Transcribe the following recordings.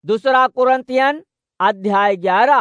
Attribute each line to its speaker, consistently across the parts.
Speaker 1: दूसरा कुरिन्थियन अध्याय 11।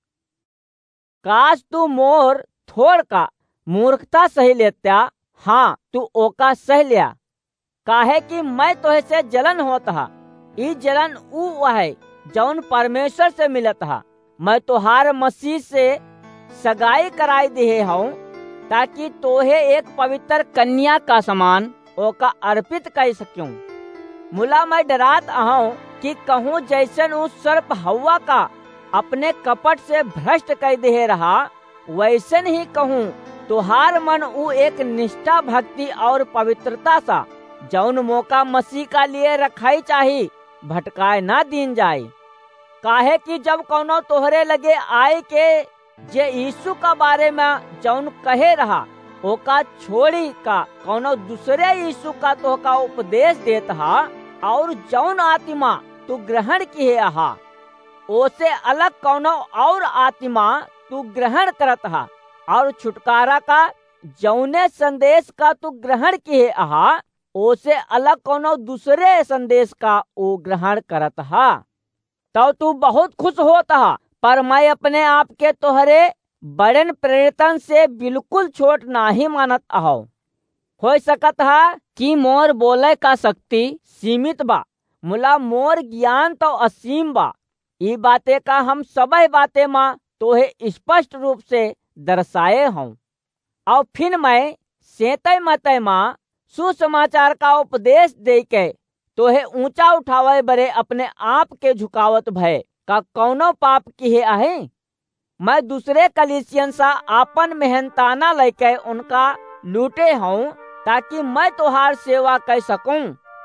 Speaker 1: काश तू मोर थोड़ का मूर्खता सही लेत्या, हाँ तू ओका सह लिया। काहे कि मैं तोहे से जलन होत हा। ई जलन ऊ है जौन परमेश्वर से मिलत हा। मैं तोहार मसीह से सगाई कराई दिए हूँ, ताकि तोहे एक पवित्र कन्या का समान ओका अर्पित कर सकूं। मुला मैं डरात आहूं कि कहूँ जैसन ऊ सर्प हवा का अपने कपट से भ्रष्ट कर दे रहा, वैसन ही कहूँ तुहार मन ऊ एक निष्ठा, भक्ति और पवित्रता सा जौन मौका मसीह का लिए रखाई चाही भटकाए ना दीन जाए। काहे कि जब कौनो तोहरे लगे आए के जे यीशु का बारे में जौन कहे रहा, ओका छोड़ी का कौनो दूसरे यीशु का तोहका उपदेश देत हा, और जौन आत्मा तू ग्रहण किए हा ओसे अलग कौनो और आत्मा तू ग्रहण करत हा, और छुटकारा का जौने संदेश का तू ग्रहण किए हा ओसे अलग कौनो दूसरे संदेश का वो ग्रहण करत हा। तो तू बहुत खुश होता हा, पर मैं अपने आप के तोहरे बड़न प्रेरितन से बिल्कुल छोट नाही मानत आहो। हो सकत हा कि मोर बोले का शक्ति सीमित बा, मुला मोर ज्ञान तो असीम बा। ई बातें का हम सबे बातें माँ तोहे स्पष्ट रूप से दर्शाए हूँ। और फिर मैं सेतय मतय माँ सुसमाचार का उपदेश दे के तोहे ऊंचा उठावे बरे अपने आप के झुकावत भय का कौनो पाप किए आहे। मैं दूसरे कलीसियन सा आपन मेहनताना लेके उनका लूटे हूँ, ताकि मैं तोहार सेवा कर सकूं।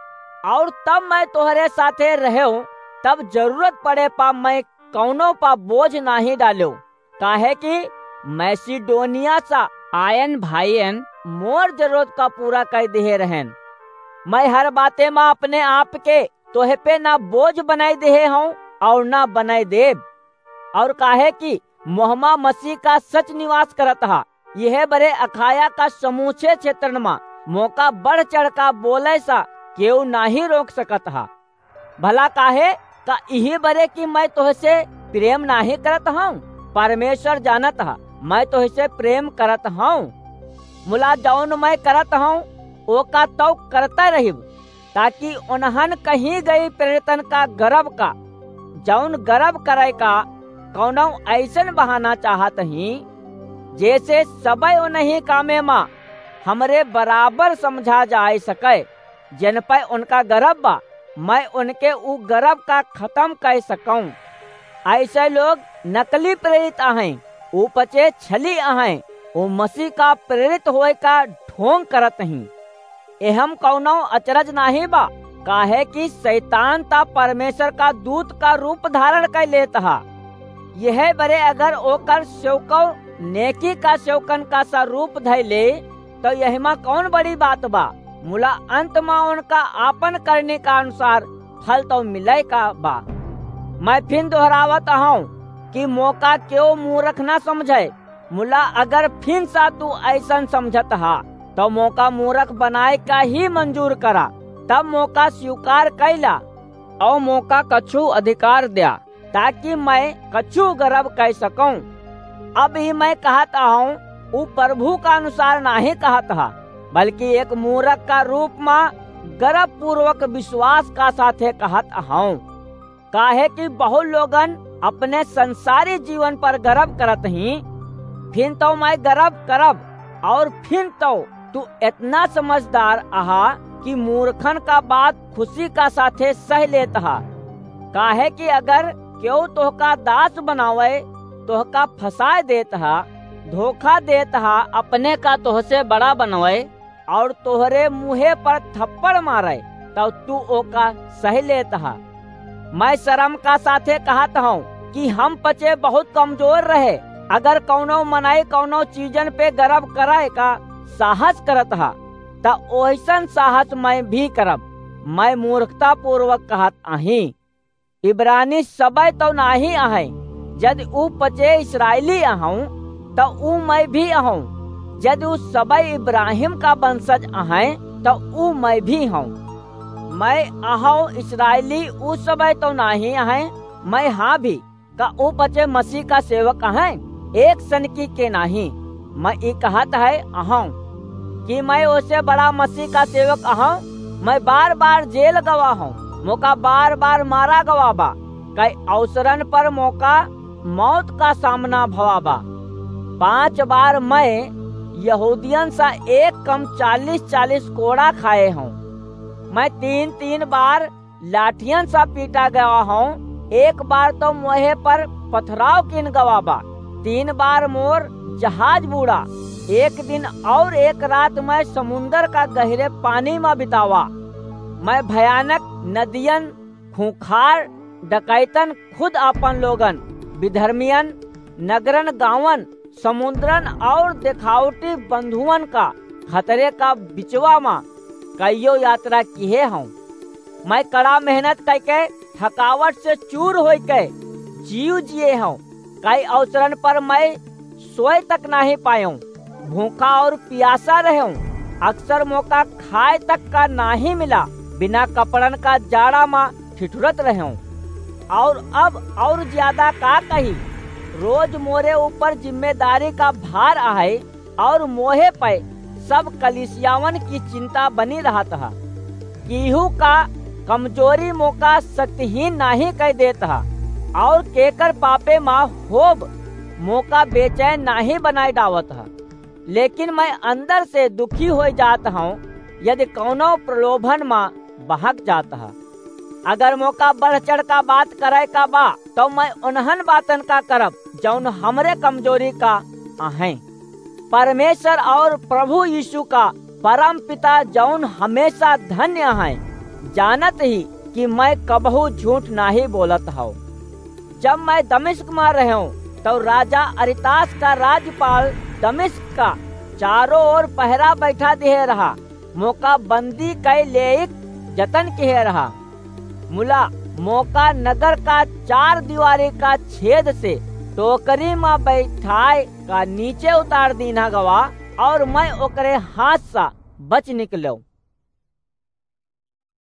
Speaker 1: और तब मैं तोहरे साथे रहूं, तब जरूरत पड़े पा मैं कौनो पा बोझ नहीं डालो। काहे कि मैसिडोनिया सा आयन भाईयन मोर जरूरत का पूरा कर दे रहन। मैं हर बातें में अपने आप के तोहे पे ना बोझ बनाई दे हूँ और ना बनाई देब। और काहे कि मोहम्मा मसीह का सच निवास करत हा, यह बरे अखाया का समूचे क्षेत्र में मौका बढ़ चढ़ का बोले सा केहू नाही रोक सकत हा। भला काहे का यही बरे कि मैं तोह से प्रेम नाही करत हूँ। परमेश्वर जानत हा मैं तोह से प्रेम करत हूँ। मुला जौन मैं करत हूँ ओका तो करता रहिब, ताकि उन्हन कहीं गई प्रेरितन का गर्व का जौन गर्व करे का कौनो ऐसन बहाना चाहत ही, जैसे सबे उन्हीं कामे माँ हमरे बराबर समझा जा सके। जिन पे उनका गर्व बा, मैं उनके उ गर्व का खत्म कर सकूं। ऐसे लोग नकली प्रेरित आहें, उ पचे छली आहें, वो मसीह का प्रेरित होए का ढोंग करत ही। एहम कौनो अचरज नहीं बा, काहे कि शैतान ता परमेश्वर का दूत का रूप धारण कर लेता हा। यह बरे अगर ओकर सेवको नेकी का सेवकन का सा रूप धै ले, तो यह में कौन बड़ी बात बा। मुला अंत में उनका आपन करने का अनुसार फल तो मिले का बा। मैं फिर दोहरावत हूँ कि मौका क्यों मूर्ख ना समझे। मुला अगर फिर सा तू ऐसा समझत हा, तो मौका मूर्ख बनाए का ही मंजूर करा। तब मौका स्वीकार कैला और मौका कछु अधिकार दिया, ताकि मैं कछु गर्व कर सकूं। अब ही मैं कहता हूँ, वो प्रभु का अनुसार नहीं कहता हा, बल्कि एक मूर्ख का रूप में गर्व पूर्वक विश्वास का साथे कहत हूँ। काहे कि बहुत लोगन अपने संसारी जीवन पर गर्व करत ही, फिर तो मैं गर्व करब। और फिर तो तू इतना समझदार आहा कि मूर्खन का बात खुशी का साथे सह लेता हा। काहे कि अगर क्यों तोहका दास बनावे, तोहका फंसा देता हा, धोखा देता हा, अपने का तोह से बड़ा बनवे और तोहरे मुँहे पर थप्पड़ मारे, तो तू ओका सह लेता हा। मैं शर्म का साथे कहत हूँ कि हम पचे बहुत कमजोर रहे। अगर कौनो मनाई कौनो चीजन पे गर्व कराए का साहस करत हा, तो ओइसन साहस मैं भी करब। मैं मूर्खता पूर्वक कहत आही। इब्रानी सबे तो नाही आहे, यदि ऊ पचे इसराइली आहूं तो ऊ मैं भी आहूं। यदि ऊ सबे इब्राहिम का वंशज आहे तो ऊ मैं भी हूँ। मैं अहूँ इसराइली उस समय तो नहीं है, मैं हाँ भी का ऊ बचे मसीह का सेवक है, एक सनकी के नहीं। मैं ये कहत है अहूँ कि मैं उससे बड़ा मसीह का सेवक अहूँ। मैं बार बार जेल गवा हूँ, मौका बार बार मारा गवा बा, कई अवसरन पर मौका मौत का सामना भवा बा। 5 बार मैं यहूदियन सा एक कम 40-40 कोड़ा खाए हूँ। मैं 3-3 बार लाठियन सा पीटा गया हूँ। एक बार तो मुहे पर पथराव किन गवा बा। 3 बार मोर जहाज बूढ़ा। एक दिन और एक रात मैं समुन्दर का गहरे पानी में बितावा। मैं भयानक नदियन, खूंखार डकैतन, खुद अपन लोगन, विधर्मियन, नगरन, गांवन, समुद्रन और दिखावटी बंधुअन का खतरे का बिचवा में कईयो यात्रा किए हूँ। मैं कड़ा मेहनत करके थकावट से चूर हो के जीव जिए हूँ। कई अवसरन पर मैं सोए तक नहीं पायूं, भूखा और प्यासा रहूं। अक्सर मौका खाए तक का नहीं मिला, बिना कपड़न का जाड़ा में ठिठुरत रहूं। और अब और ज्यादा का कही, रोज मोरे ऊपर जिम्मेदारी का भार आए और मोहे पे सब कलिसियावन की चिंता बनी रहता है। केहू का कमजोरी मौका शक्तिहीन नहीं कह देता और केकर पापे माँ होब मौका बेचैन नहीं बनाए डावत है। लेकिन मैं अंदर से दुखी हो जाता हूँ यदि कौनो प्रलोभन में बहक जाता है। अगर मौका बढ़ चढ़ का बात करे का बा तो मैं उन्हन बातन का करब जौन हमरे कमजोरी का आहे। परमेश्वर और प्रभु यीशु का परम पिता जौन हमेशा धन्य है, जानत ही कि मैं कबहू झूठ नहीं बोलत हूँ। जब मैं दमिश्क में रहूं तो राजा अरितास का राज्यपाल दमिश्क का चारों ओर पहरा बैठा दिए रहा। मौका बंदी कै लेक जतन किए रहा। मुला मौका नगर का 4 दीवारी का छेद से टोकरी में बैठाए का नीचे उतार दीना गवा और मैं ओकरे हाथ सा बच निकलो।